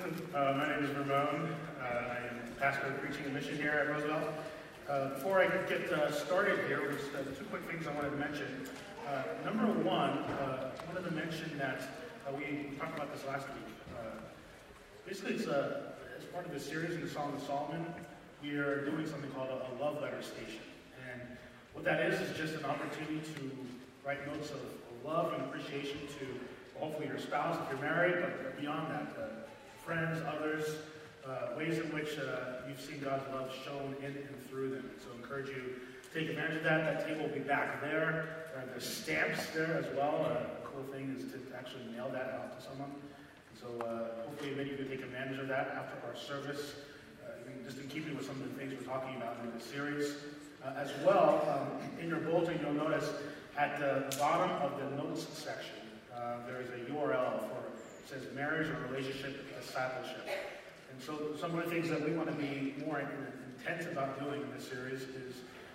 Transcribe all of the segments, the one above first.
My name is Ramon. I am pastor of preaching and mission here at Roosevelt. Before I get started here, just two quick things I wanted to mention. Number one, I wanted to mention that we talked about this last week. Basically, it's as part of the series in the Song of Solomon, we are doing something called a love letter station. And what that is just an opportunity to write notes of love and appreciation to hopefully your spouse if you're married, but beyond that, friends, others, ways in which you've seen God's love shown in and through them. So I encourage you to take advantage of that. That table will be back there. There's stamps there as well. The cool thing is to actually mail that out to someone. So hopefully many of you take advantage of that after our service, just in keeping with some of the things we're talking about in this series. As well, in your bulletin, you'll notice at the bottom of the notes section, there is a URL for, it says marriage or relationship discipleship. And so some of the things that we want to be more intense about doing in this series is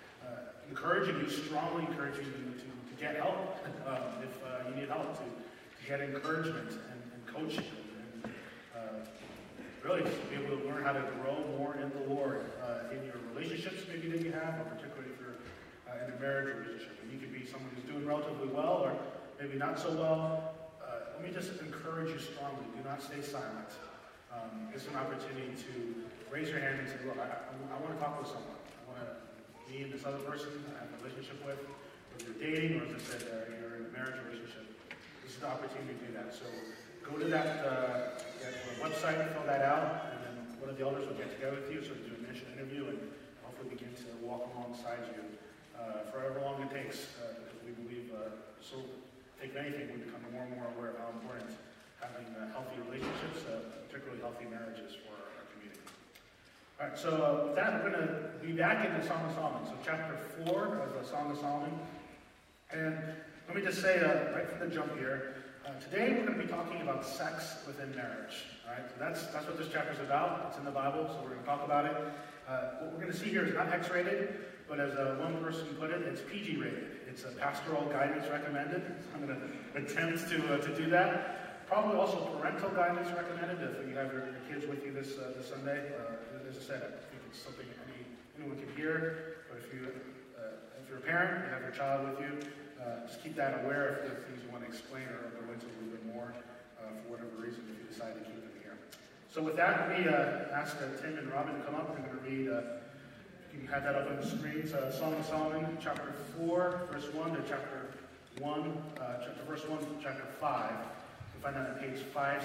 strongly encouraging you to get help if you need help, to get encouragement and coaching, and really just to be able to learn how to grow more in the Lord in your relationships maybe that you have, or particularly if you're in a marriage relationship. And you could be someone who's doing relatively well or maybe not so well. Let me just encourage you strongly. Do not stay silent. It's an opportunity to raise your hand and say, look, I want to talk with someone. I want to me and this other person I have a relationship with, whether you're dating or, as I said, you're in a marriage relationship. This is the opportunity to do that. So go to that website, fill that out, and then one of the elders will get together with you, sort of do an initial interview, and hopefully begin to walk alongside you for however long it takes, because we believe so take anything, we become more and more aware of how important having healthy relationships, particularly healthy marriages for our community. All right, so with that, we're going to be back in the Song of Solomon. So chapter 4 of the Song of Solomon. And let me just say right from the jump here, today we're going to be talking about sex within marriage. All right, so that's what this chapter is about. It's in the Bible, so we're going to talk about it. What we're going to see here is not X-rated, but as one person put it, it's PG-rated. It's a pastoral guidance recommended. So I'm going to attempt to do that. Probably also parental guidance recommended if you have your kids with you this Sunday. As I said, I think it's something anyone can hear. But if you're a parent, you have your child with you, just keep that aware if there are things you want to explain or go into a little bit more for whatever reason if you decide to keep them here. So with that, let me ask Tim and Robin to come up. I'm going to read, you can have that up on the screens, Song of Solomon, chapter 4, verse 1 to chapter 1, verse 1 to chapter 5. You can find that on page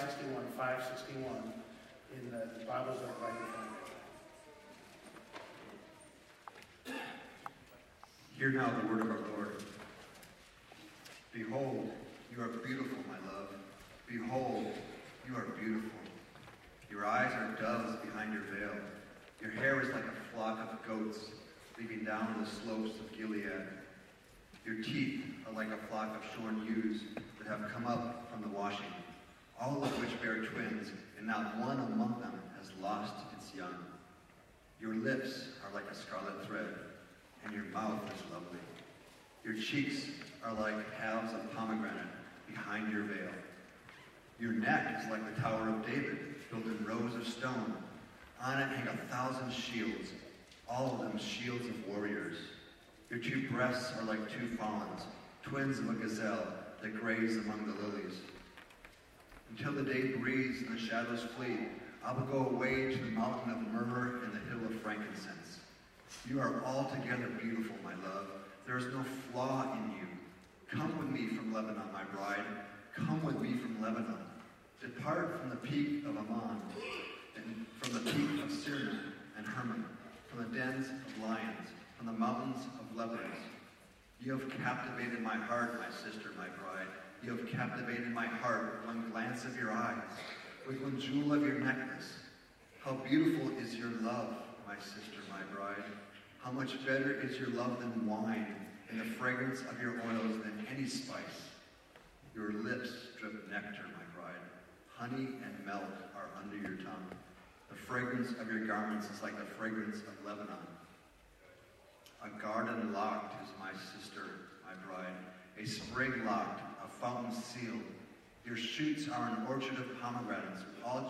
561 in the Bibles that are right in front of you. Hear now the word of our Lord. Behold, you are beautiful, my love. Behold, you are beautiful. Your eyes are doves behind your veil. Your hair is like a flock of goats leaping down the slopes of Gilead. Your teeth are like a flock of shorn ewes that have come up from the washing, all of which bear twins, and not one among them has lost its young. Your lips are like a scarlet thread, and your mouth is lovely. Your cheeks are like halves of pomegranate behind your veil. Your neck is like the Tower of David, built in rows of stone. On it hang 1,000 shields, all of them shields of warriors. Your two breasts are like two fawns, twins of a gazelle that graze among the lilies. Until the day breathes and the shadows flee, I will go away to the mountain of myrrh and the hill of frankincense. You are altogether beautiful, my love. There is no flaw in you. Come with me from Lebanon, my bride. Come with me from Lebanon. Depart from the peak of Ammon, and from the peak of Sirma and Hermon, from the dens of lions, from the mountains of leopards. You have captivated my heart, my sister, my bride. You have captivated my heart with one glance of your eyes, with one jewel of your necklace. How beautiful is your love, my sister, my bride. How much better is your love than wine, and the fragrance of your oils than any spice. Your lips drip nectar, my bride. Honey and milk are under your tongue. The fragrance of your garments is like the fragrance of Lebanon. A garden locked is my sister, my bride. A sprig locked, a fountain sealed. Your shoots are an orchard of pomegranates, with all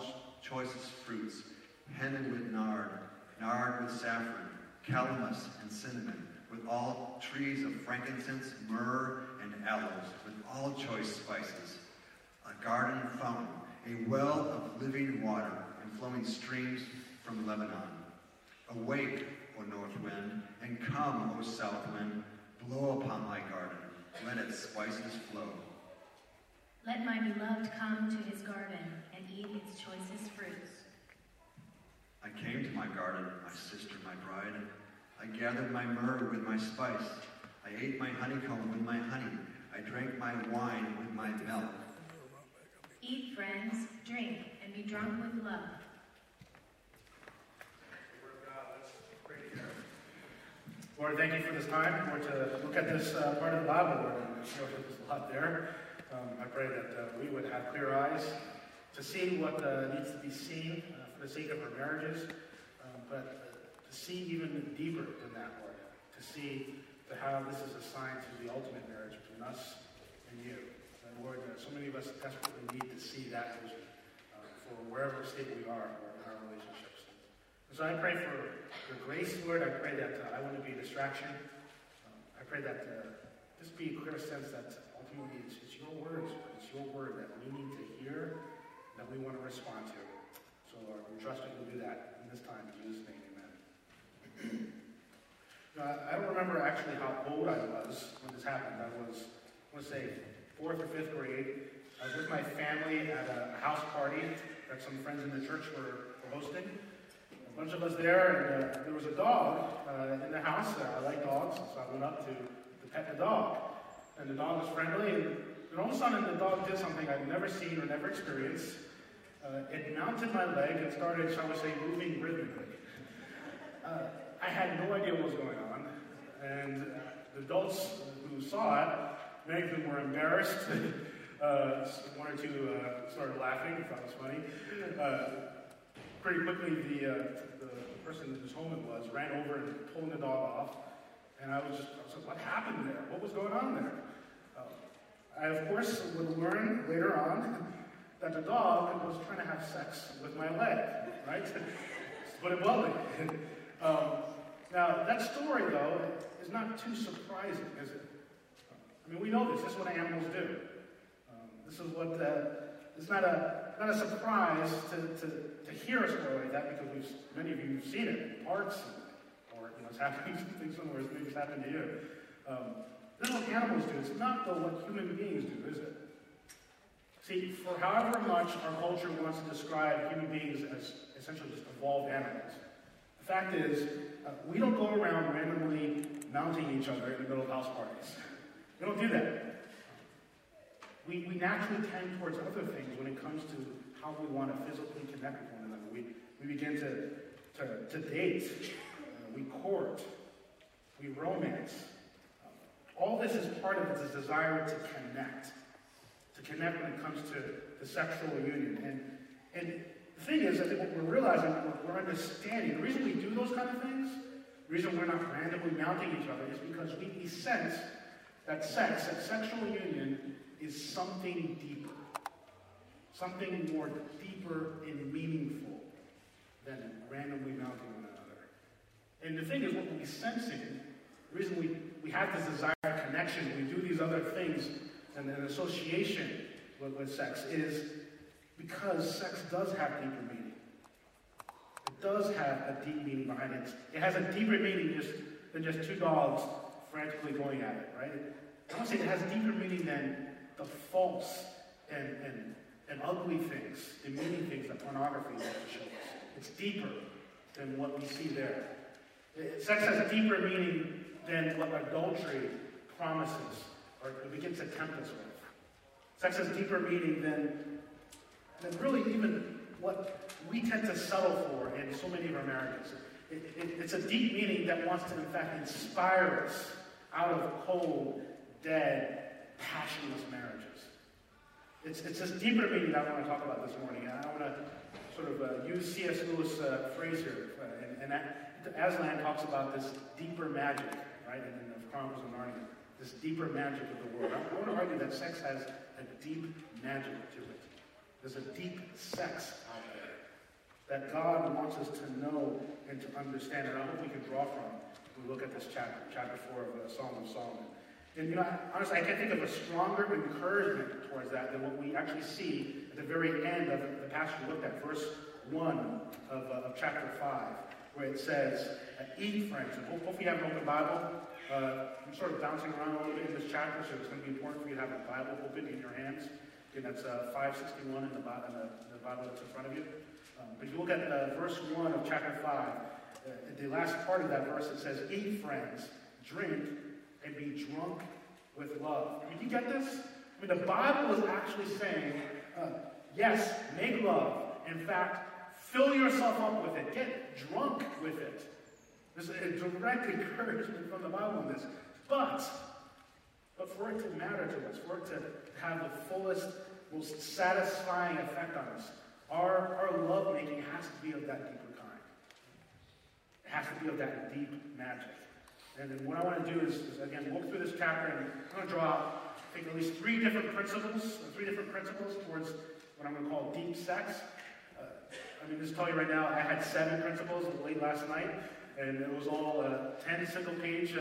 choicest fruits, henna with nard, nard with saffron, calamus and cinnamon, with all trees of frankincense, myrrh, and aloes, with all choice spices, a garden fountain, a well of living water, and flowing streams from Lebanon. Awake, O north wind, and come, O south wind, blow upon my garden, let its spices flow. Let my beloved come to his garden and eat its choicest fruits. I came to my garden, my sister, my bride. I gathered my myrrh with my spice. I ate my honeycomb with my honey. I drank my wine with my milk. Eat, friends, drink, and be drunk with love. Lord, thank you for this time. Lord, to look at this part of the Bible, Lord, and show that there's a lot there. I pray that we would have clear eyes to see what needs to be seen for the sake of our marriages, but to see even deeper than that, Lord, to see how this is a sign to the ultimate marriage between us and you. And Lord, so many of us desperately need to see that vision for wherever state we are in our relationships. And so I pray for your grace, Lord. I pray that I wouldn't be a distraction. I pray that this be a clear sense that ultimately it's your words, it's your word that we need to hear, that we want to respond to. So Lord, we trust you to do that in this time. In Jesus' name, amen. I don't remember actually how old I was when this happened. I was, I want to say, 4th or 5th grade. I was with my family at a house party that some friends in the church were hosting. A bunch of us there, and there was a dog in the house. I like dogs, so I went up to pet the dog. And the dog was friendly, and all of a sudden the dog did something I'd never seen or never experienced. It mounted my leg and started, shall we say, moving rhythmically. I had no idea what was going on, and the adults who saw it, many of them were embarrassed. One or two started laughing, thought it was funny. Pretty quickly, the person whose home it was ran over and pulled the dog off, and I was like, what happened there? What was going on there? I, of course, would learn later on that the dog was trying to have sex with my leg, right? To put it bluntly. Now, that story, though, is not too surprising, is it? I mean, we know this. This is what animals do. This is what, it's not a surprise to hear a story like that, because many of you have seen it in parks, or it's happening something similar, maybe it's happened to you. This is what animals do. It's not, though, what human beings do, is it? See, for however much our culture wants to describe human beings as essentially just evolved animals, the fact is, we don't go around randomly mounting each other in the middle of house parties. We don't do that. We naturally tend towards other things when it comes to how we want to physically connect with one another. We begin to date, we court, we romance. All this is part of this desire to connect when it comes to the sexual union. And the thing is, I think what we're realizing, what we're understanding, the reason we do those kind of things, the reason we're not randomly mounting each other, is because we sense that sex, that sexual union, is something deeper. Something more deeper and meaningful than randomly mounting one another. And the thing is, what we're sensing, the reason we have this desire of connection, we do these other things, and an association with sex, is because sex does have deeper meaning. It does have a deep meaning behind it. It has a deeper meaning than just two dogs frantically going at it, right? I want to say it has deeper meaning than the false and ugly things, demeaning things that pornography has to show us. It's deeper than what we see there. Sex has a deeper meaning than what adultery promises or begins to tempt us with. Sex has deeper meaning than really even what we tend to settle for in so many of our marriages. It's a deep meaning that wants to, in fact, inspire us out of cold, dead, passionless marriages. It's this deeper meaning that I want to talk about this morning. And I want to sort of use C.S. Lewis' phrase here. And Aslan talks about this deeper magic, right, in the Chronicles of Narnia. This deeper magic of the world. I want to argue that sex has a deep magic to it. There's a deep sex out there that God wants us to know and to understand, and I hope we can draw from when we look at this chapter 4 of Song of Solomon. And honestly, I can't think of a stronger encouragement towards that than what we actually see at the very end of the passage we looked at, verse 1 of chapter 5, where it says, "Eat, friends." And hopefully you have an open Bible. I'm sort of bouncing around a little bit in this chapter, so it's going to be important for you to have a Bible open in your hands. Again, that's 561 in the Bible that's in front of you. But if you look at verse 1 of chapter 5, the last part of that verse, it says, "Eat, friends, drink, and be drunk with love." I mean, you get this? I mean, the Bible is actually saying, yes, make love. In fact, fill yourself up with it. Get drunk with it. There's a direct encouragement from the Bible in this. But for it to matter to us, for it to have the fullest, most satisfying effect on us, our lovemaking has to be of that deeper kind. It has to be of that deep magic. And then what I want to do is again, walk through this chapter, and I'm going to draw out, I think, at least three different principles towards what I'm going to call deep sex. I mean, just tell you right now, I had 7 principles late last night, and it was all 10 single-space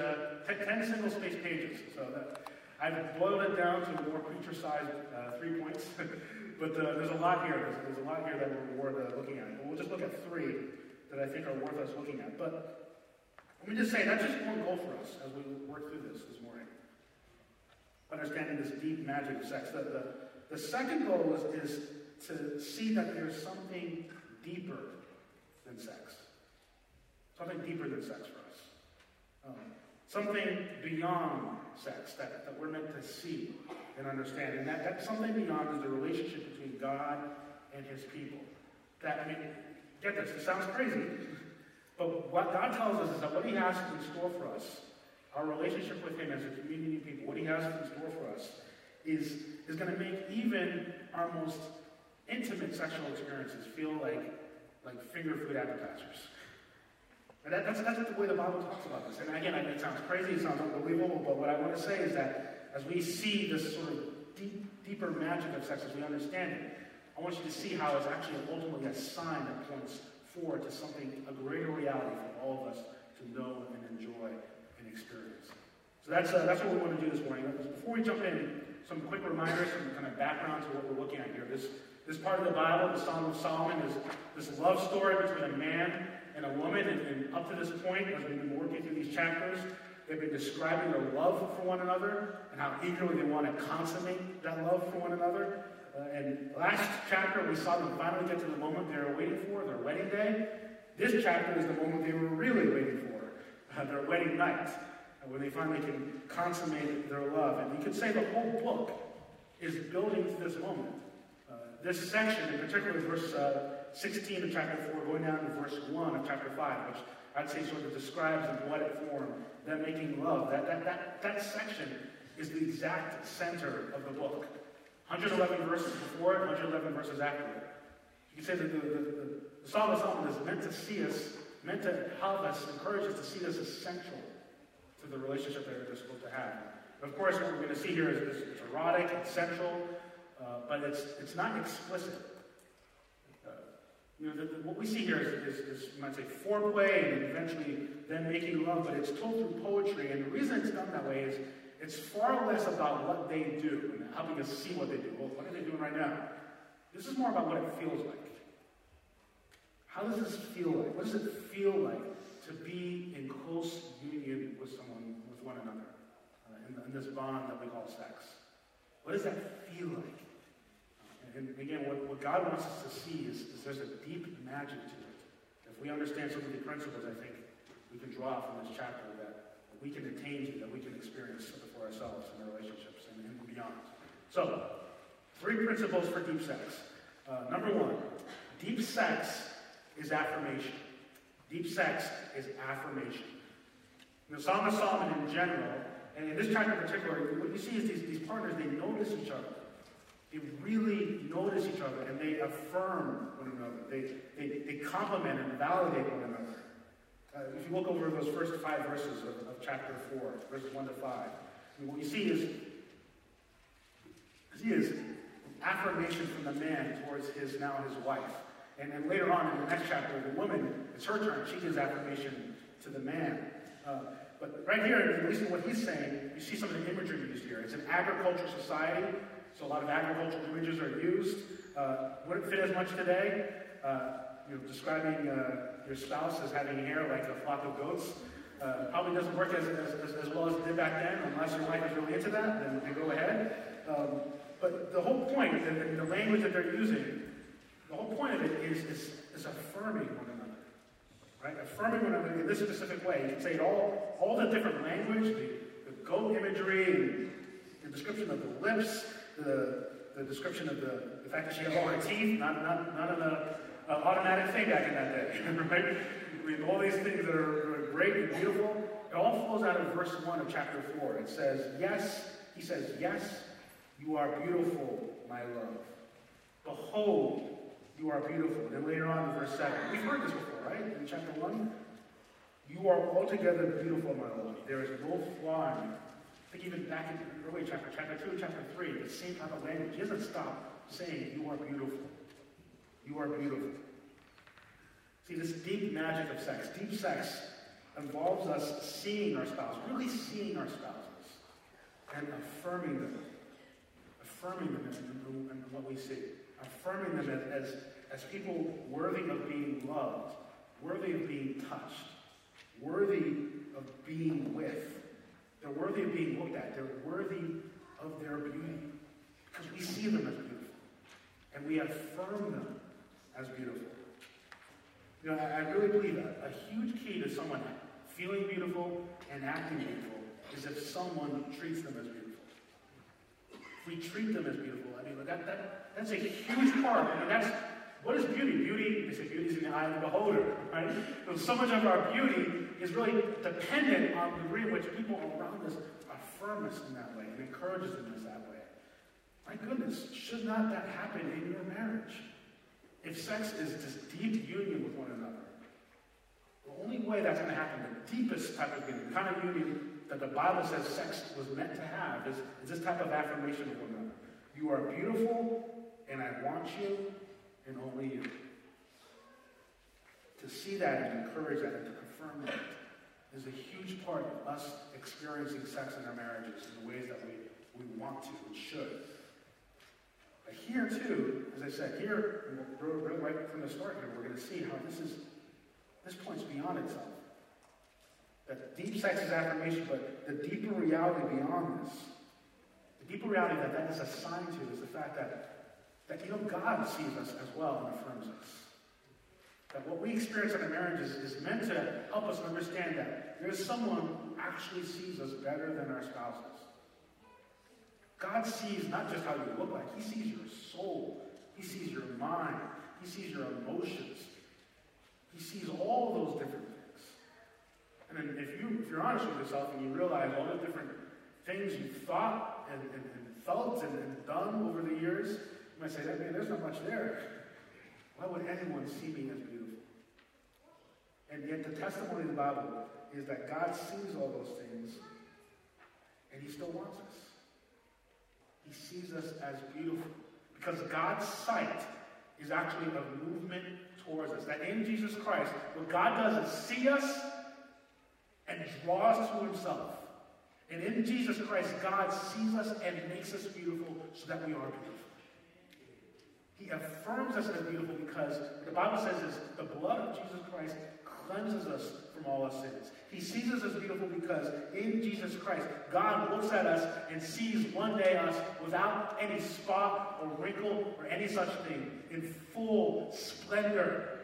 pages. So I've boiled it down to more preacher-sized 3 points. But there's a lot here. There's a lot here that we're worth looking at. But we'll just look at 3 that I think are worth us looking at. But let me just say, that's just one goal for us as we work through this morning. Understanding this deep magic of sex. The second goal is to see that there's something deeper than sex. Something deeper than sex for us. Something beyond sex that we're meant to see and understand. And that something beyond is the relationship between God and his people. That, I mean, get this, it sounds crazy. But what God tells us is that what he has in store for us, our relationship with him as a community of people, what he has in store for us is going to make even our most intimate sexual experiences feel like finger food appetizers. And that's the way the Bible talks about this. And again, it sounds crazy, it sounds unbelievable, but what I want to say is that as we see this sort of deeper magic of sex, as we understand it, I want you to see how it's actually ultimately a sign that points forward to something, a greater reality for all of us to know and enjoy and experience. So that's what we want to do this morning. Before we jump in, some quick reminders, some kind of background to what we're looking at here. This part of the Bible, the Song of Solomon, is this love story between a man and a woman. And up to this point, as we've been working through these chapters, they've been describing their love for one another and how eagerly they want to consummate that love for one another. And last chapter, we saw them finally get to the moment they were waiting for, their wedding day. This chapter is the moment they were really waiting for, their wedding night, when they finally can consummate their love. And you could say the whole book is building to this moment. This section, in particular, verse 16 of chapter 4, going down to verse 1 of chapter 5, which I'd say sort of describes in poetic form them making love. That section is the exact center of the book. 111 verses before it, 111 verses after it. You can say that the Song of Solomon is meant to see us, meant to help us, encourage us to see this as central to the relationship that they're supposed to have. Of course, what we're going to see here is it's erotic, it's central, but it's not explicit. What we see here is you might say foreplay and eventually them making love, but it's told through poetry. And the reason it's done that way is it's far less about what they do and helping us see what they do. Well, what are they doing right now? This is more about what it feels like. How does this feel like? What does it feel like to be in close union with one another, in this bond that we call sex? What does that feel like? And again, what God wants us to see is there's a deep magic to it. If we understand some of the principles, I think we can draw from this chapter that we can attain to, that we can experience for ourselves in our relationships and beyond. So, 3 principles for deep sex. Number 1, deep sex is affirmation. Deep sex is affirmation. In the Song of Solomon in general, and in this chapter in particular, what you see is these partners, they notice each other. They really notice each other and they affirm one another. They compliment and validate one another. If you look over those first 5 verses of chapter 4, verses 1 to 5, what you see is affirmation from the man towards his wife. And then later on in the next chapter, the woman, it's her turn. She gives affirmation to the man. But right here, at least in what he's saying, you see some of the imagery used here. It's an agricultural society, so a lot of agricultural images are used. Wouldn't fit as much today. Describing your spouse as having hair like a flock of goats probably doesn't work as well as it did back then, unless your wife is really into that, then go ahead. But the whole point, and the language that they're using, the whole point of it is affirming one another. Right? Affirming one another in this specific way. You can say it all the different language, the goat imagery, the description of the lips, the description of the fact that she has all her teeth, not an automatic thing back in that day. Right? I mean, all these things that are great and beautiful, it all flows out of verse 1 of chapter 4. It says, yes, he says, yes, you are beautiful, my love. Behold, you are beautiful. And then later on in verse 7, we've heard this before, right? In chapter 1, you are altogether beautiful, my love. There is no flaw in you. I think even back in the early chapter 2, chapter 3, the same type of language. He doesn't stop saying, you are beautiful. You are beautiful. See, this deep magic of sex, deep sex involves us seeing our spouse, really seeing our spouses, and affirming them in what we see. Affirming them as people worthy of being loved, worthy of being touched, worthy of being with. They're worthy of being looked at. They're worthy of their beauty. Because we see them as beautiful. And we affirm them as beautiful. I really believe that a huge key to someone feeling beautiful and acting beautiful is if someone treats them as beautiful. If we treat them as beautiful, that's a huge part. What is beauty? Beauty, they say beauty is in the eye of the beholder, right? So much of our beauty is really dependent on the degree in which people around us affirm us in that way and encourages them in that way. My goodness, should not that happen in your marriage? If sex is this deep union with one another, the only way that's going to happen, the deepest type of union, the kind of union that the Bible says sex was meant to have, is this type of affirmation of one another. You are beautiful, and I want you, and only you. To see that and to encourage that and to confirm that is a huge part of us experiencing sex in our marriages in the ways that we want to and should. But here too, as I said, here, right from the start here, we're going to see how this points beyond itself. That deep sex is affirmation, but the deeper reality beyond this, the deeper reality that is assigned to is the fact that God sees us as well and affirms us. That what we experience in our marriages is meant to help us understand that there's someone who actually sees us better than our spouses. God sees not just how you look like, he sees your soul. He sees your mind. He sees your emotions. He sees all those different things. And then if you're honest with yourself and you realize all the different things you've thought and felt and done over the years, you might say, man, there's not much there. Why would anyone see me as beautiful? And yet the testimony of the Bible is that God sees all those things and he still wants us. He sees us as beautiful. Because God's sight is actually a movement towards us. That in Jesus Christ, what God does is see us and draw us to himself. And in Jesus Christ, God sees us and makes us beautiful so that we are beautiful. He affirms us as beautiful because the Bible says is the blood of Jesus Christ cleanses us from all our sins. He sees us as beautiful because in Jesus Christ, God looks at us and sees one day us without any spot or wrinkle or any such thing, in full splendor.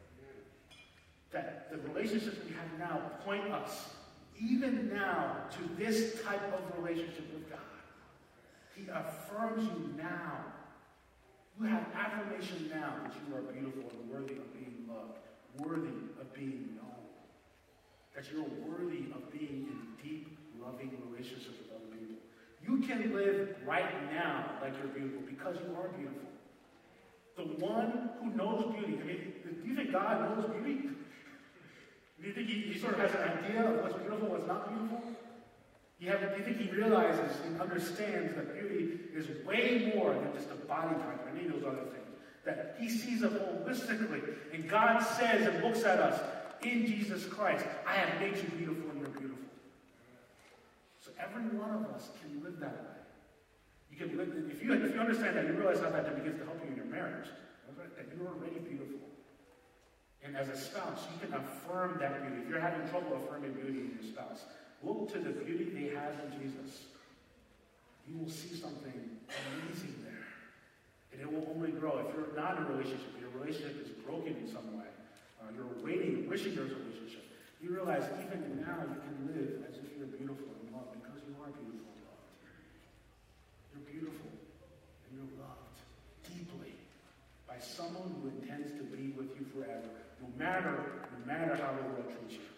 That the relationships we have now point us, even now, to this type of relationship with God. He affirms you now. You have affirmation now that you are beautiful and worthy of being loved, worthy of being known. That you're worthy of being in deep, loving relationships with other people. You can live right now like you're beautiful because you are beautiful. The one who knows beauty. I mean, do you think God knows beauty? Do you think he sort of has an idea of what's beautiful, what's not beautiful? Do you think he realizes and understands that beauty is way more than just a body type or any of those other things? That he sees us holistically. And God says and looks at us in Jesus Christ. I have made you beautiful and you're beautiful. So every one of us can live that way. You can live, if you understand that, you realize how that begins to help you in your marriage. Right? That you're already beautiful. And as a spouse, you can affirm that beauty. If you're having trouble affirming beauty in your spouse, look to the beauty they have in Jesus. You will see something amazing there. And it will only grow. If you're not in a relationship, your relationship is broken in some way, you're waiting, wishing there's a relationship, you realize even now you can live as if you're beautiful and loved because you are beautiful and loved. You're beautiful and you're loved deeply by someone who intends to be with you forever, no matter how the world treats you.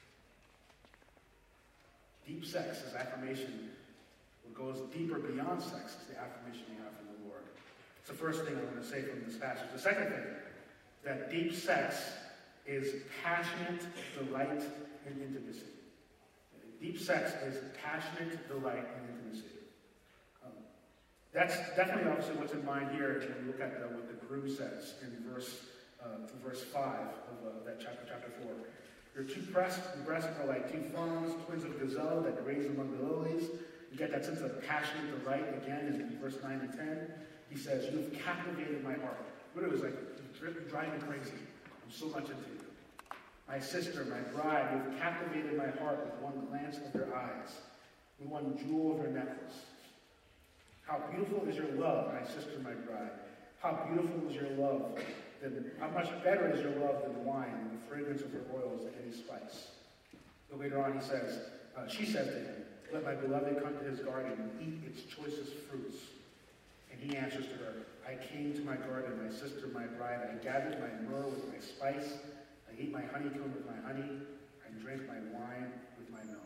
Deep sex is affirmation. What goes deeper beyond sex is the affirmation you have from the Lord. It's the first thing I want to say from this passage. The second thing, that deep sex is passionate delight and intimacy. Deep sex is passionate delight and intimacy. That's definitely obviously what's in mind here when we look at what the groom says in verse 5 of that chapter 4. Your two breasts are like two fawns, twins of gazelle that graze among the lilies. You get that sense of passionate delight again in verse 9 and 10. He says, you have captivated my heart. What it was like, you're driving me crazy. I'm so much into you. My sister, my bride, you have captivated my heart with one glance of your eyes, with one jewel of your necklace. How beautiful is your love, my sister, my bride. How beautiful is your love. How much better is your love than wine and the fragrance of her oils than any spice. So later on he says, she says to him, let my beloved come to his garden and eat its choicest fruits. And he answers to her, I came to my garden, my sister, my bride. I gathered my myrrh with my spice. I ate my honeycomb with my honey. I drank my wine with my milk.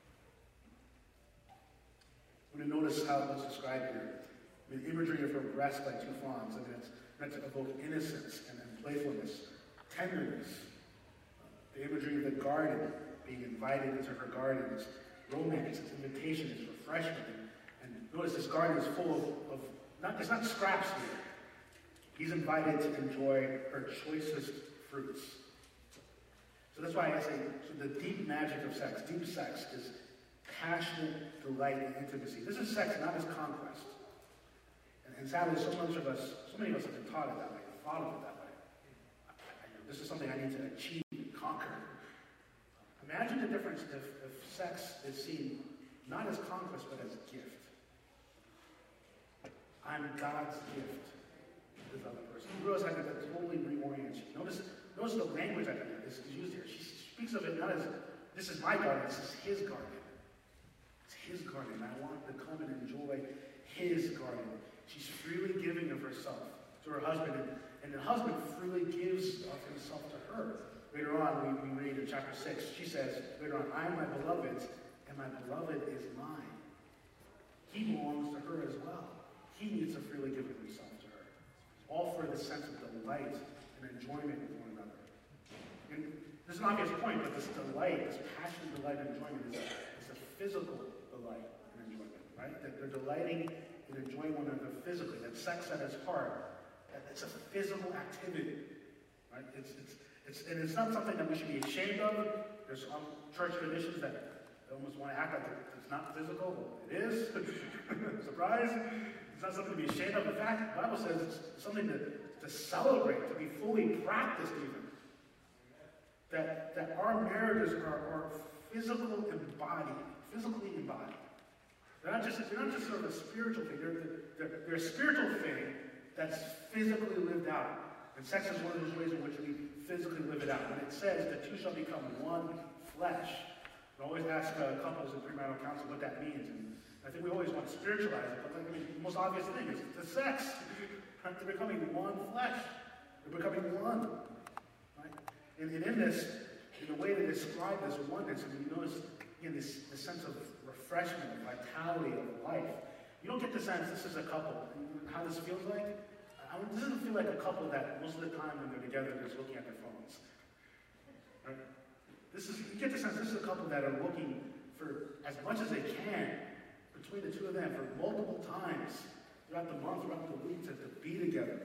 We're going to notice how it's described here. The imagery of her breast like two fawns. I mean, it's meant to evoke innocence and playfulness, tenderness. The imagery of the garden, being invited into her garden, is romance, it's invitation, it's refreshment. And notice this garden is full of it's not scraps here. He's invited to enjoy her choicest fruits. So that's why I say, so the deep magic of sex, deep sex is passionate delight and intimacy. This is sex not as conquest. And sadly, so many of us have been taught it that way, thought of it that way. This is something I need to achieve and conquer. Imagine the difference if sex is seen not as conquest, but as gift. I'm God's gift to this other person. You realize I could totally reorient you. Notice the language I is used here. She speaks of it not as, this is my garden, this is his garden. It's his garden. I want to come and enjoy his garden. She's freely giving of herself to her husband, and the husband freely gives of himself to her. Later on, we read in chapter 6, she says, later on, I am my beloved's, and my beloved is mine. He belongs to her as well. He needs to freely give of himself to her. All for the sense of delight and enjoyment with one another. And there's an obvious point, but this delight, this passionate delight and enjoyment is a physical delight and enjoyment, right? That they're delighting and enjoying one another physically. That sex at its heart, it's a physical activity, right? And it's not something that we should be ashamed of. There's some church traditions that almost want to act like it's not physical. It is. Surprise. It's not something to be ashamed of. In fact, the Bible says it's something to celebrate, to be fully practiced even. That our marriages are physically embodied. They're not just sort of a spiritual thing. They're a spiritual thing that's physically lived out. And sex is one of those ways in which we physically live it out. When it says the two shall become one flesh, I always ask couples in premarital counseling what that means. And I think we always want to spiritualize it, but the most obvious thing is the sex. Right? They're becoming one flesh. They're becoming one. Right? And in this, in the way they describe this oneness, and you notice again this sense of refreshment, of vitality, of life. You don't get the sense this is a couple. And how this feels like? This doesn't feel like a couple that most of the time when they're together, they're just looking at their phones. Right? You get the sense this is a couple that are looking for as much as they can between the two of them for multiple times throughout the month, throughout the week to be together,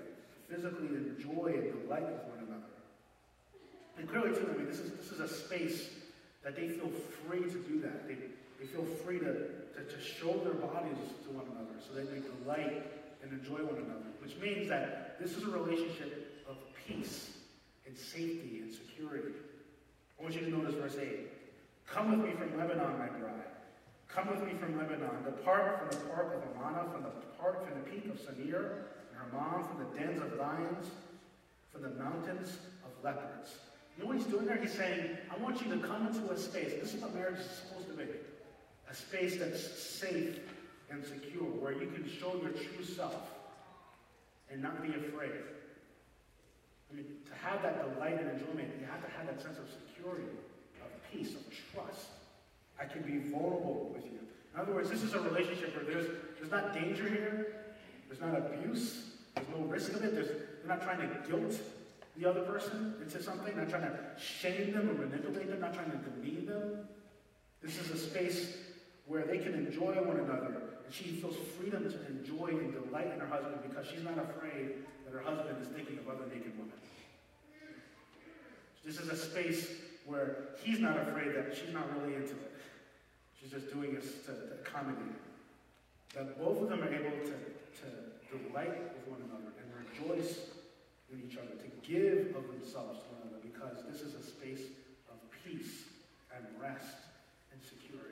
physically enjoy and delight with one another. And clearly, too, I mean, this is a space that they feel free to do that. They feel free to show their bodies to one another so that they delight and enjoy one another, which means that this is a relationship of peace and safety and security. I want you to notice verse 8. Come with me from Lebanon, my bride. Come with me from Lebanon. Depart from the park of Amana, from the peak of Senir, and Hermon, from the dens of lions, from the mountains of leopards. You know what he's doing there? He's saying, I want you to come into a space. This is what marriage is supposed to be. A space that's safe and secure, where you can show your true self and not be afraid. I mean, to have that delight and enjoyment, you have to have that sense of security, of peace, of trust. I can be vulnerable with you. In other words, this is a relationship where there's not danger here, there's not abuse, there's no risk of it, they're not trying to guilt the other person into something, not trying to shame them or manipulate them, not trying to demean them. This is a space where they can enjoy one another, and she feels freedom to enjoy and delight in her husband because she's not afraid that her husband is thinking of other naked women. This is a space where he's not afraid that she's not really into it. She's just doing this to accommodate him. That both of them are able to delight with one another and rejoice in each other, to give of themselves to one another, because this is a space of peace and rest and security.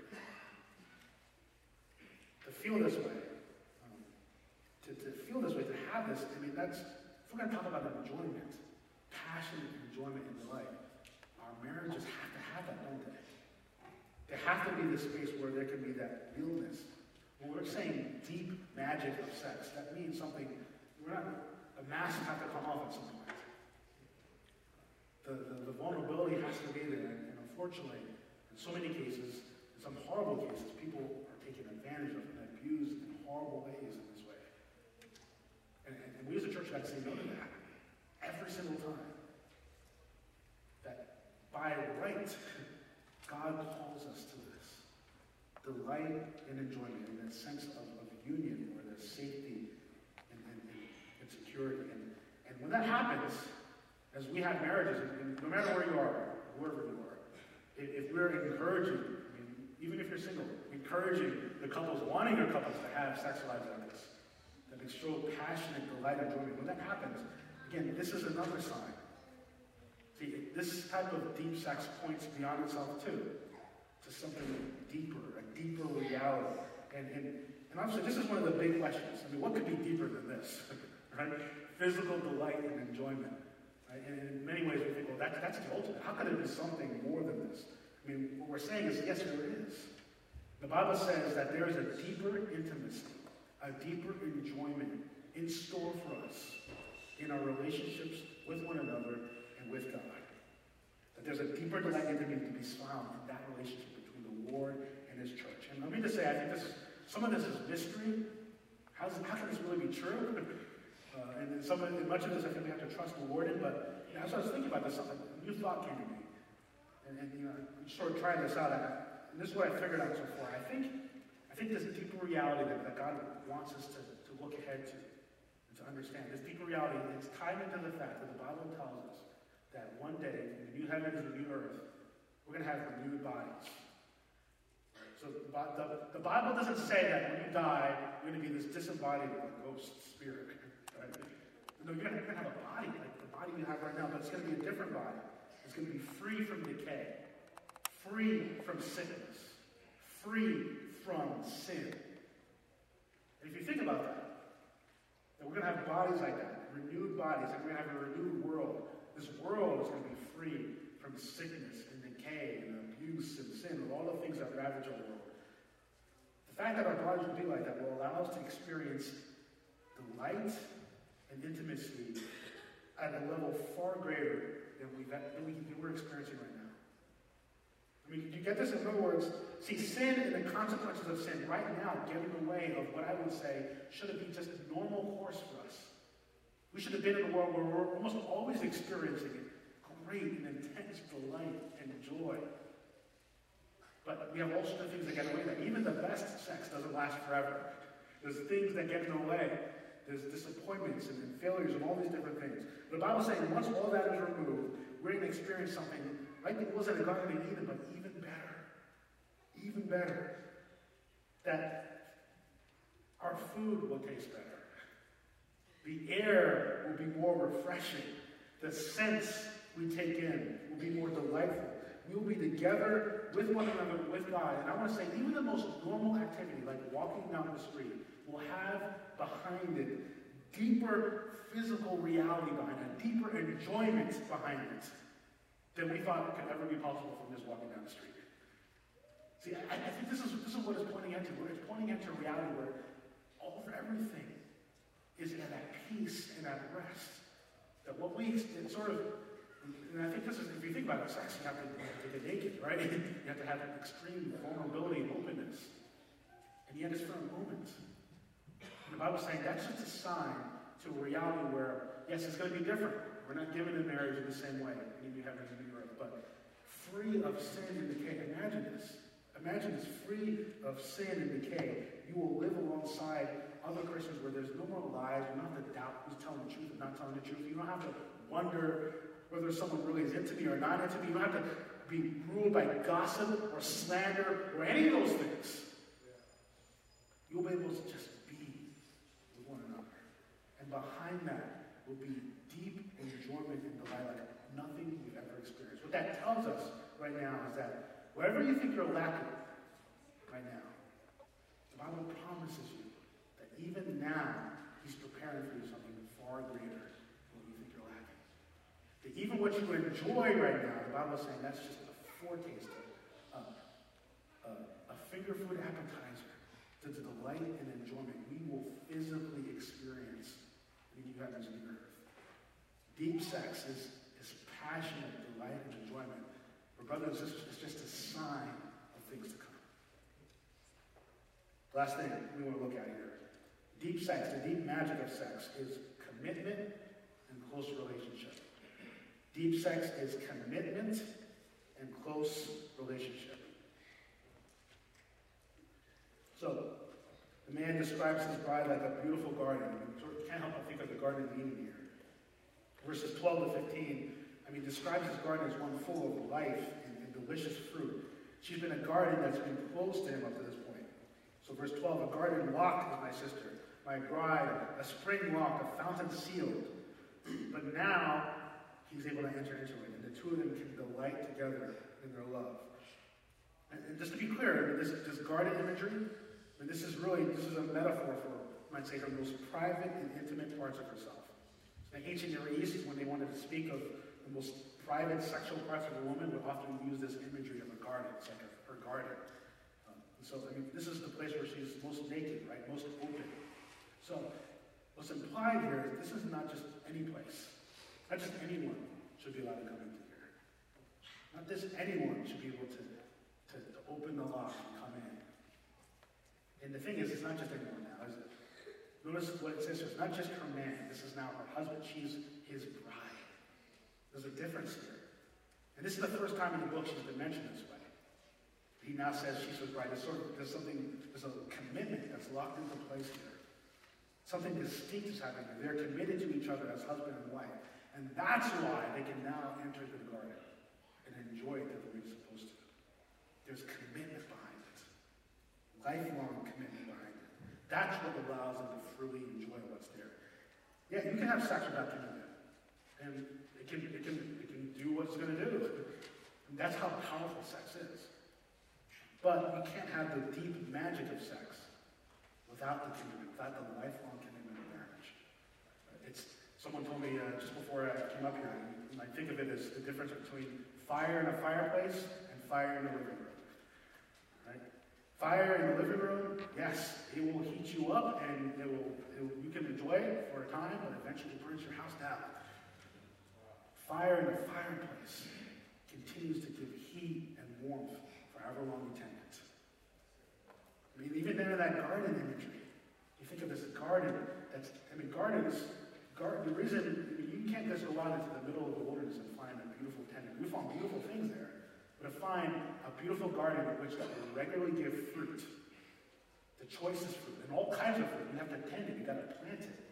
To feel this way, to have this, I mean, that's, if we're going to talk about enjoyment, passionate enjoyment and delight, our marriages have to have that, don't they? They have to be the space where there can be that realness. When we're saying deep magic of sex, that means something, a mask has to come off at some point. The vulnerability has to be there, and unfortunately, in so many cases, in some horrible cases, people are taken advantage of and abused in horrible ways in this way. And we as a church got to say no to that every single time. That by right, God calls us to this. Delight and enjoyment in that sense of union where there's safety and security. And when that happens, as we have marriages, and no matter where you are, wherever you are, if we're encouraging, I mean, even if you're single, encouraging the couples, wanting your couples to have sex lives like this, that they show passionate delight and enjoyment. When that happens, again, this is another sign. See, this type of deep sex points beyond itself too, to something deeper, a deeper reality. And obviously, this is one of the big questions. I mean, what could be deeper than this, right? Physical delight and enjoyment. Right? And in many ways, we think, well, that's the ultimate. How could it be something more than this? I mean, what we're saying is, yes, there is. The Bible says that there is a deeper intimacy, a deeper enjoyment in store for us in our relationships with one another and with God. That there's a deeper delight and intimacy to be found in that relationship between the Lord and His church. And let me just say, I think some of this is mystery. How can this really be true? And much of this, I think we have to trust the Lord in. But as I was thinking about this, a new thought came to me. And I'm sort of trying this out. And this is what I figured out so far. I think this deeper reality that God wants us to look ahead to and to understand. This deeper reality, it's tied into the fact that the Bible tells us that one day, in the new heavens and the new earth, we're going to have renewed bodies. So the Bible doesn't say that when you die, you're going to be this disembodied ghost spirit. Right? No, you're going to have a body, like the body you have right now, but it's going to be a different body. It's going to be free from decay, free from sickness, free from sin. And if you think about that we're going to have bodies like that, renewed bodies, and we're going to have a renewed world. This world is going to be free from sickness and decay and abuse and sin and all the things that ravage our world. The fact that our bodies will be like that will allow us to experience delight and intimacy at a level far greater than we're experiencing right now. I mean, you get this? In other words, see, sin and the consequences of sin right now get in the way of what I would say should have been just a normal course for us. We should have been in a world where we're almost always experiencing great and intense delight and joy. But we have all sorts of things that get in the way. That even the best sex doesn't last forever. There's things that get in the way there's disappointments and failures and all these different things. But the Bible's saying once all that is removed, we're going to experience something like it was in the Garden of Eden, but even better. Even better. That our food will taste better. The air will be more refreshing. The scents we take in will be more delightful. We will be together with one another, with God. And I want to say, even the most normal activity, like walking down the street, will have behind it deeper physical reality behind it, deeper enjoyment behind it than we thought could ever be possible from just walking down the street. See, I think this is what it's pointing into. It's pointing into a reality where all of everything is in that peace and that rest. That what we sort of, and I think this is, if you think about it, sex, you have to get naked, right? You have to have extreme vulnerability and openness. And yet it's for a moment. And the Bible's saying that's just a sign to a reality where, yes, it's going to be different. We're not given in marriage in the same way, in New Heavens and New Earth, but free of sin and decay. Imagine this. Imagine this, free of sin and decay. You will live alongside other Christians where there's no more lies. You don't have to doubt who's telling the truth and not telling the truth. You don't have to wonder whether someone really is into me or not into me. You don't have to be ruled by gossip or slander or any of those things. You'll be able to just be with one another. And behind that will be deep enjoyment and delight like nothing we've ever experienced. What that tells us right now is that whatever you think you're lacking right now, the Bible promises you that even now, He's preparing for you something far greater than what you think you're lacking. That even what you enjoy right now, the Bible is saying that's just a foretaste of a finger food appetizer to the delight and enjoyment we will physically experience in New Heavens and New Earth. Deep sex is passionate delight and enjoyment. But brothers and sisters, it's just a sign of things to come. Last thing we want to look at here. Deep sex, the deep magic of sex, is commitment and close relationship. Deep sex is commitment and close relationship. So, the man describes his bride like a beautiful garden. You can't help but think of the Garden of Eden here. Verses 12 to 15, describes his garden as one full of life and delicious fruit. She's been a garden that's been close to him up to this point. So verse 12, a garden locked is my sister, my bride, a spring locked, a fountain sealed. But now, he's able to enter into it, and the two of them can delight together in their love. And just to be clear, this garden imagery, this is a metaphor for, you might say, her most private and intimate parts of herself. In the ancient Near East, when they wanted to speak of the most private sexual parts of a woman, would often use this imagery of a garden. It's like her garden. This is the place where she's most naked, right? Most open. So, what's implied here is this is not just any place. Not just anyone should be allowed to come into here. Not just anyone should be able to open the lock and come in. And the thing is, it's not just anyone now, is it? Notice what it says here. It's not just her man. This is now her husband. She's his bride. There's a difference here. And this is the first time in the book she's been mentioned this way. He now says she's his bride. There's a commitment that's locked into place here. Something distinct is happening. They're committed to each other as husband and wife. And that's why they can now enter the garden and enjoy it the way they're supposed to. There's commitment behind it. Lifelong commitment behind it. That's what allows them to freely enjoy what's there. Yeah, you can have sex without commitment. And it can do what it's going to do. And that's how powerful sex is. But you can't have the deep magic of sex without the commitment, without the lifelong commitment of marriage. Someone told me just before I came up here, and I think of it as the difference between fire in a fireplace and fire in the living room. Right? Fire in the living room, yes, it will heat you up, and you can enjoy it for a time, but eventually it burns your house down. Fire in the fireplace continues to give heat and warmth for however long you tend it. Even there in that garden imagery, you think of this garden the reason, you can't just go out into the middle of the wilderness and find a beautiful tent. You find beautiful things there, but to find a beautiful garden in which that will regularly give fruit, the choicest fruit, and all kinds of fruit, you have to tend it, you got to plant it,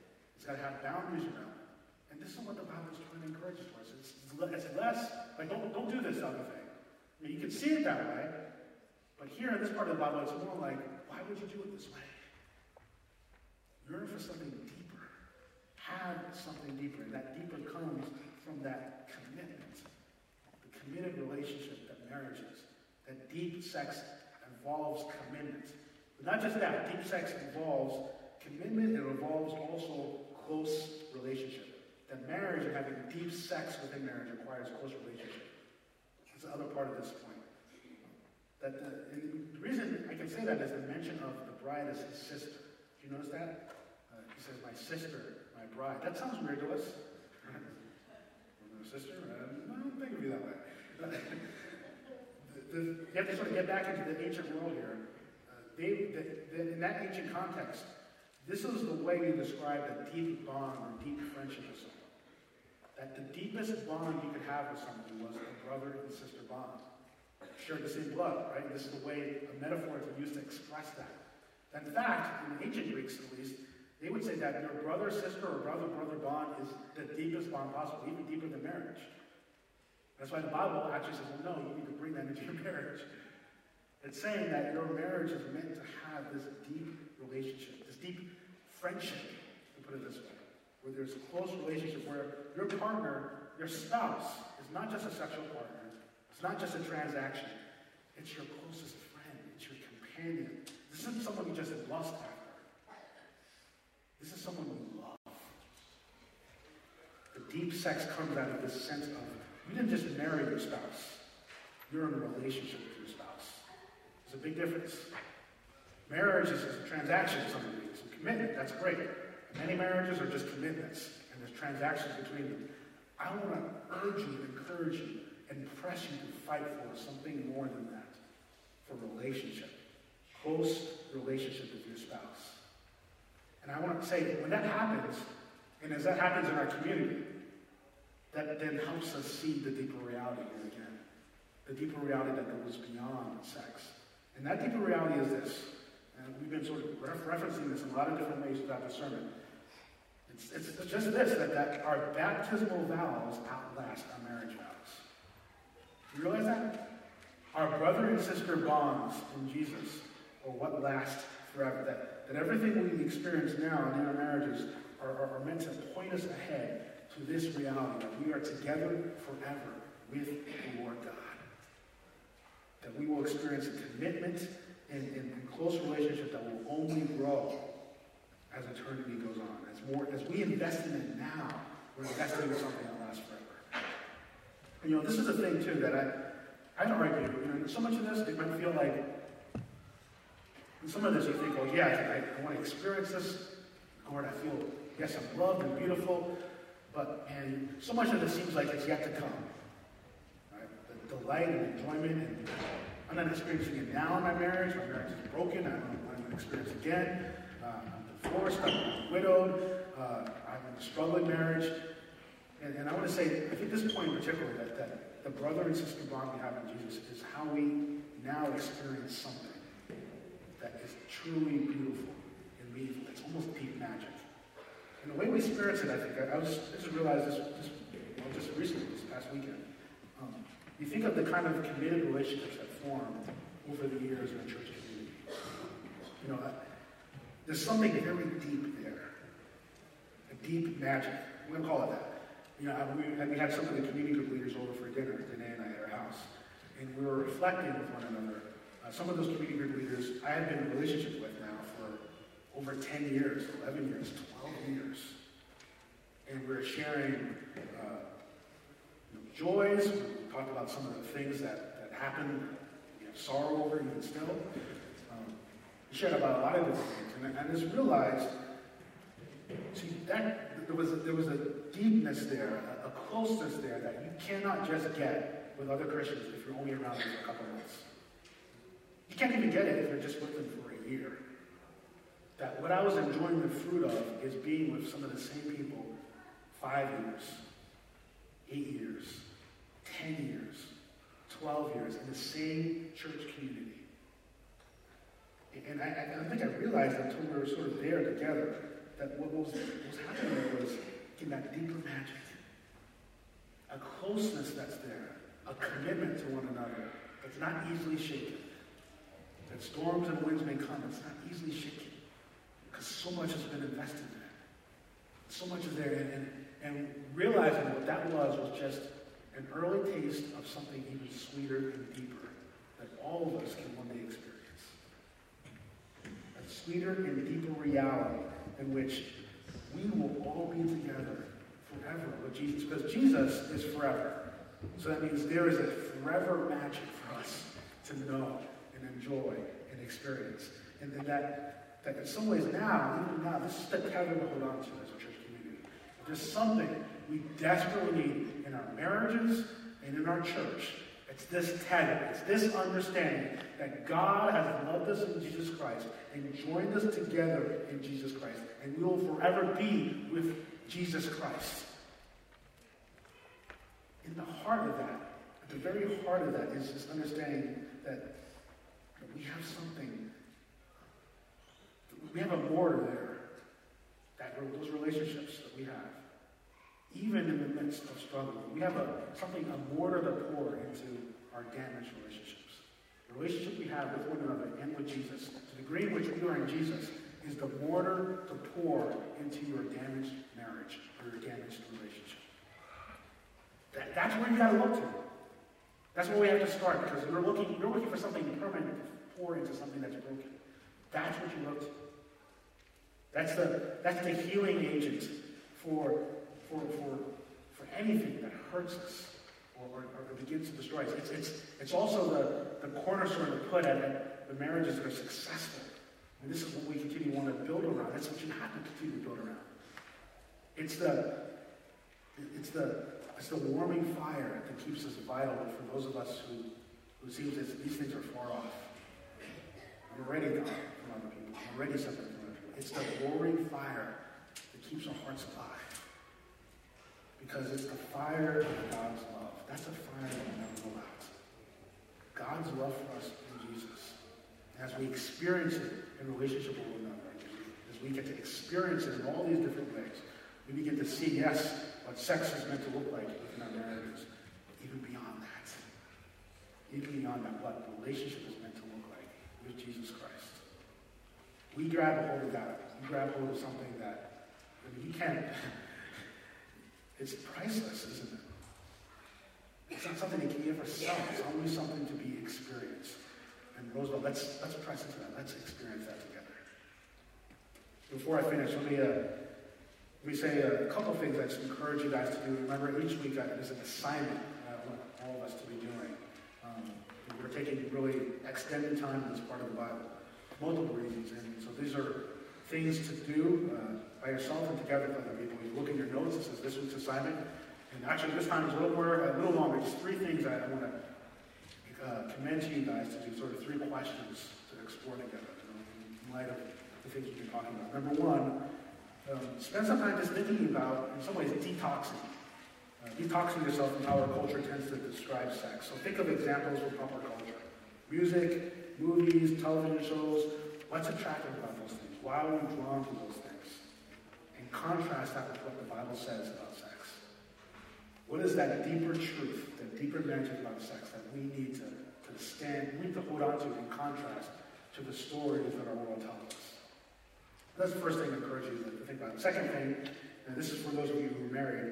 It's got to have boundaries around it. And this is what the Bible is trying to encourage us towards. It's less, like, don't do this other thing. I mean, you can see it that way, but here in this part of the Bible, it's more like, why would you do it this way? Yearn for something deeper. Have something deeper. And that deeper comes from that commitment. The committed relationship that marriage is. That deep sex involves commitment. But not just that. Deep sex involves commitment. It involves also close relationship. That marriage and having deep sex within marriage requires close relationship. That's the other part of this point. And the reason I can say that is the mention of the bride as his sister. Do you notice that? He says, my sister, my bride. That sounds weird to us. Sister? I don't think of you that way. You have to sort of get back into the ancient world here. In that ancient context, this is the way you describe a deep bond or deep friendship with someone. That the deepest bond you could have with somebody was a brother and sister bond. Shared the same blood, right? This is the way a metaphor is used to express that. In fact, in the ancient Greeks at least, they would say that your brother-sister or brother-brother bond is the deepest bond possible, even deeper than marriage. That's why the Bible actually says, well, no, you need to bring that into your marriage. It's saying that your marriage is meant to have this deep relationship, this deep friendship, to put it this way, where there's a close relationship where your partner, your spouse, is not just a sexual partner. It's not just a transaction. It's your closest friend. It's your companion. This isn't someone you just lust after. This is someone you love. The deep sex comes out of this sense of, you didn't just marry your spouse. You're in a relationship with your spouse. There's a big difference. Marriage is a transaction to some degree. It's a commitment. That's great. Many marriages are just commitments, and there's transactions between them. I want to urge you, encourage you, and press you to fight for something more than that. For relationship. Close relationship with your spouse. And I want to say, when that happens, and as that happens in our community, that then helps us see the deeper reality here again. The deeper reality that goes beyond sex. And that deeper reality is this. And we've been sort of referencing this in a lot of different ways throughout the sermon. It's just this, that our baptismal vows outlast our marriage vows. You realize that? Our brother and sister bonds in Jesus are what last forever. That everything we experience now in our marriages are meant to point us ahead to this reality, that we are together forever with the Lord God. That we will experience a commitment and close relationship that will only grow as eternity goes on. As we invest in it now, we're investing in something that lasts forever. And this is the thing too, that I'd argue, so much of this, it might feel like, in some of this you think, oh yeah, I want to experience this. Lord, I feel, yes, I'm loved and beautiful, but man, so much of this seems like it's yet to come. Right? The delight and enjoyment, and I'm not experiencing it now in my marriage. My marriage is broken. I don't want to experience it again. I'm divorced. I'm widowed. I'm in a struggling marriage. And I want to say, I think this point in particular, that the brother and sister bond we have in Jesus is how we now experience something that is truly beautiful and meaningful. It's almost deep magic. And the way we experience it, I think, I just realized this just recently, this past weekend. You think of the kind of committed relationships that form over the years in a church community. There's something very deep there. A deep magic. We're going to call it that. We had some of the community group leaders over for dinner, Danae and I, at our house. And we were reflecting with one another. Some of those community group leaders I have been in relationships with now for over 10 years, 11 years, 12 years. And we're sharing joys. We talk about some of the things that happen, we have sorrow over even still. We shared about a lot of different things. And I just realized, that there was a deepness there, a closeness there that you cannot just get with other Christians if you're only around them for a couple months. You can't even get it if you're just with them for a year. That what I was enjoying the fruit of is being with some of the same people 5 years, 8 years, 10 years, 12 years in the same church community. And I think I realized until we were sort of there together that what was happening there was in that deeper magic. A closeness that's there, a commitment to one another that's not easily shaken. That storms and winds may come, it's not easily shaken. Because so much has been invested in it. So much is there. And realizing what that was just an early taste of something even sweeter and deeper that all of us can one day experience. A sweeter and deeper reality in which we will all be together forever with Jesus. Because Jesus is forever. So that means there is a forever magic for us to know and enjoy and experience. And that in some ways now, even now, this is the tether to hold on to as a church community. There's something we desperately need in our marriages and in our church. It's this tether. It's this understanding that God has loved us in Jesus Christ and joined us together in Jesus Christ. And we will forever be with Jesus Christ. In the heart of that, at the very heart of that, is this understanding that we have something, we have a mortar there, that those relationships that we have, even in the midst of struggle. We have a mortar to pour into our damaged relationships. The relationship we have with one another and with Jesus, to the degree in which we are in Jesus, is the mortar to pour into your damaged marriage or your damaged relationship. That's where you got to look to. That's where we have to start, because you're looking for something permanent to pour into something that's broken. That's what you look to. That's the healing agent for anything that hurts us or begins to destroy us. It's also the cornerstone to put at the marriages that are successful. And this is what we continue to want to build around. That's what you have to continue to build around. It's the warming fire that keeps us vital for those of us who seems that these things are far off. We're already gone from other people. We're already separate from other people. It's the roaring fire that keeps our hearts alive. Because it's the fire of God's love. That's a fire that will never go out. God's love for us in Jesus. And as we experience it in relationship with one another, as we get to experience it in all these different ways, we begin to see, yes, what sex is meant to look like within our marriages, but even beyond that. Even beyond that, what relationship is meant to look like with Jesus Christ. We grab a hold of that. We grab hold of something that, you can't, it's priceless, isn't it? It's not something that can ever sell. It's only something to be experienced. And Roosevelt, let's press into that. Let's experience that together. Before I finish, let me say a couple of things I just encourage you guys to do. Remember, each week there's an assignment I want all of us to be doing. We're taking really extended time in this part of the Bible. Multiple reasons. And so these are things to do by yourself and together with other people. You look in your notes, it says this week's assignment. And actually this time is a little longer. Just 3 things I want to commend to you guys to do, sort of 3 questions to explore together, in light of the things we've been talking about. Number 1, spend some time just thinking about, in some ways, detoxing. Detoxing yourself from how our culture tends to describe sex. So think of examples from pop culture. Music, movies, television shows. What's attractive about those things? Why are we drawn to those things? And contrast that with what the Bible says about sex. What is that deeper truth, that deeper magic about sex that we need to hold on to in contrast to the stories that our world tells us? That's the first thing I encourage you to think about. The second thing, and this is for those of you who are married,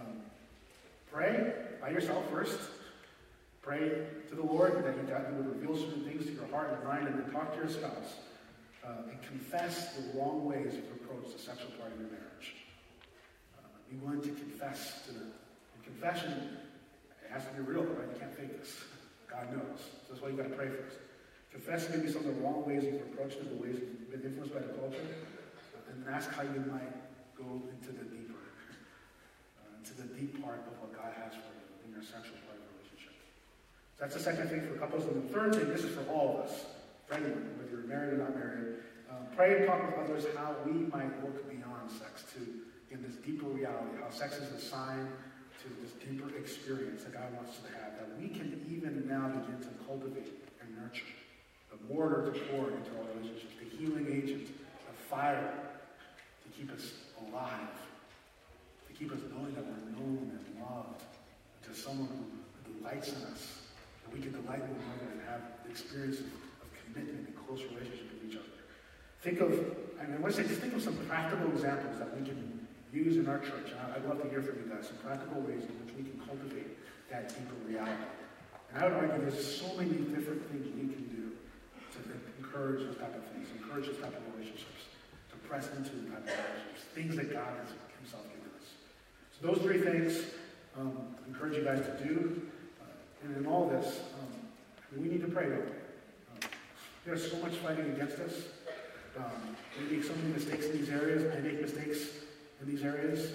pray by yourself first. Pray to the Lord that He would reveal certain things to your heart and mind, and then talk to your spouse and confess the wrong ways you've approached the sexual part of your marriage. Be willing to confess to them. And confession, it has to be real, right? You can't fake this. God knows. So that's why you've got to pray first. Confess maybe some of the wrong ways you've approached it, the ways you've been influenced by the culture, and then ask how you might go into the deeper, into the deep part of what God has for you in your sexual part of the relationship. So that's the second thing for couples. And the third thing, this is for all of us, for anyone, whether you're married or not married. Pray and talk with others how we might look beyond sex to in this deeper reality, how sex is a sign to this deeper experience that God wants us to have, that we can even now begin to cultivate and nurture. The mortar to pour into our relationships, the healing agent, the fire to keep us alive, to keep us knowing that we're known and loved, to someone who delights in us, that we can delight in one another and have the experience of commitment and close relationship with each other. Think of some practical examples that we can use in our church. And I'd love to hear from you guys, some practical ways in which we can cultivate that deeper reality. And I would argue there's so many different things we can do to encourage those type of things, encourage those type of relationships, to press into the type of relationships, things that God has himself given us. So those three things I encourage you guys to do. And in all this, we need to pray, don't we? There's so much fighting against us. We make so many mistakes in these areas. I make mistakes in these areas.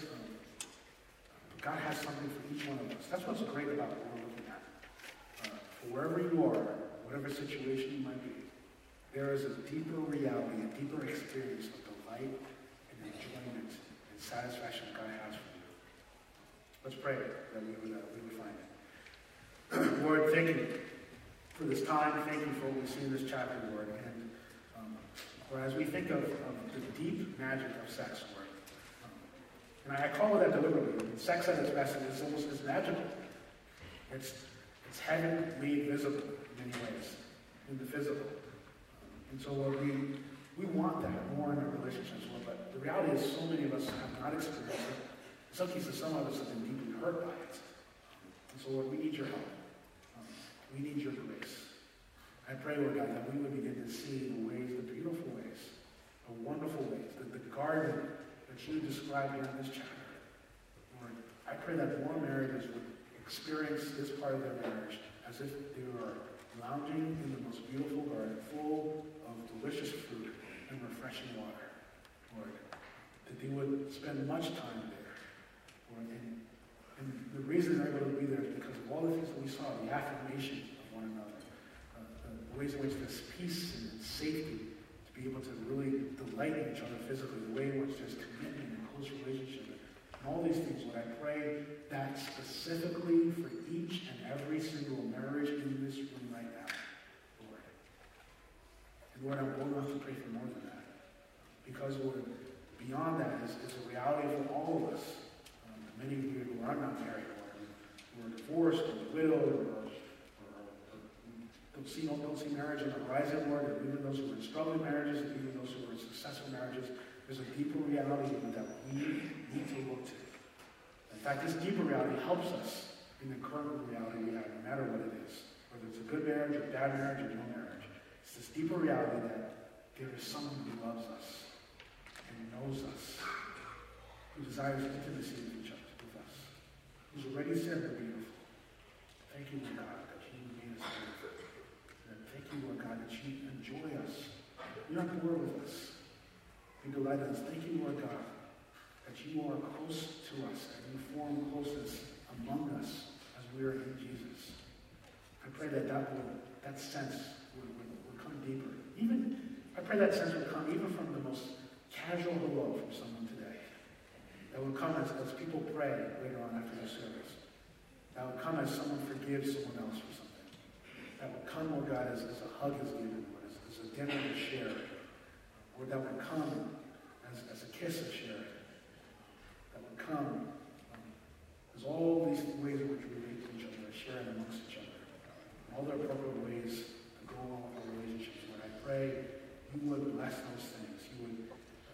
But God has something for each one of us. That's what's great about what we're looking at. For wherever you are, whatever situation you might be, there is a deeper reality, a deeper experience of delight and enjoyment and satisfaction God has for you. Let's pray that we would find it. Lord, thank you for this time. Thank you for what we see in this chapter, Lord. And Lord, as we think of the deep magic of sex, Lord, and I call it that deliberately. Sex at its best is almost as magical. It's heaven made visible in many ways, in the physical. And so, Lord, we want that more in our relationships, Lord, but the reality is so many of us have not experienced it. In some cases, some of us have been deeply hurt by it. And so, Lord, we need your help. We need your grace. I pray, Lord God, that we would begin to see the ways, the beautiful ways, the wonderful ways, the garden that you described here in this chapter. Lord, I pray that more marriages would experience this part of their marriage as if they were lounging in the most beautiful garden, full of delicious fruit and refreshing water. Lord, that they would spend much time there. Lord, and the reason they're able to be there is because of all the things that we saw, the affirmation of one another, the ways in which there's peace and safety to be able to really delight in each other physically, the way in which there's commitment and close relationship, and all these things. Lord, I pray that specifically for each and every single marriage in this room right now, Lord. And Lord, I'm bold enough to pray for more than that. Because, Lord, beyond that is a reality for all of us. Many of you who are not married, or who are divorced, or widowed, or don't see marriage on the horizon, Lord, and even those who are in struggling marriages, and even those who are in successful marriages, there's a deeper reality that we need to look to. In fact, this deeper reality helps us in the current reality we have, no matter what it is. Whether it's a good marriage, or bad marriage, or no marriage. It's this deeper reality that there is someone who loves us and knows us, who desires intimacy with each other, with us, who's already said we're beautiful. Thank you, Lord God, that you made us beautiful. And thank you, Lord God, that you enjoy us. You're not bored with us. You delight in us. Thank you, Lord God, that you are close to us and you form closeness among us as we are in Jesus. I pray that sense would come deeper. I pray that sense would come even from the most casual hello from someone today. That would come as people pray later on after the service. That would come as someone forgives someone else for something. That would come, Lord God, as a hug is given, Lord, as a dinner is shared. Or that would come as a kiss is shared. That would come as all these ways in which we relate to each other are shared amongst each other. All the appropriate ways to go along with our relationships. Lord, I pray you would bless those things. You would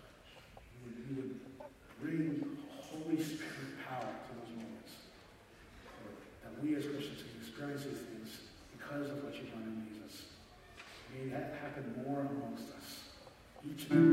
bring Holy Spirit power to those moments. Lord, that we as Christians can experience these things because of what you've done in Jesus. May that happen more amongst us each and every